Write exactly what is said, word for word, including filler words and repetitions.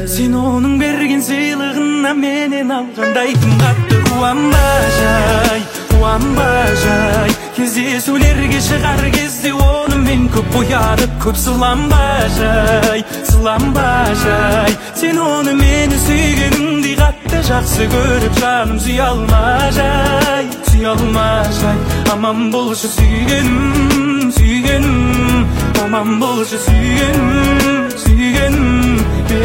Sen onun bergen sыйлыгына менен алгандай ким катты кубанбажай, кубанбажай. Кездесүүлерге чыгар кезде оны мен көп буянып, көп сыланбажай, сыланбажай. Sen onu meni сүйгениңди катты жакшы көрүп, жаным сүйө алмажай, сүйө алмажай. Аман болушу сүйгеним, сүйгеним, аман болушу сүйгеним, сүйгеним.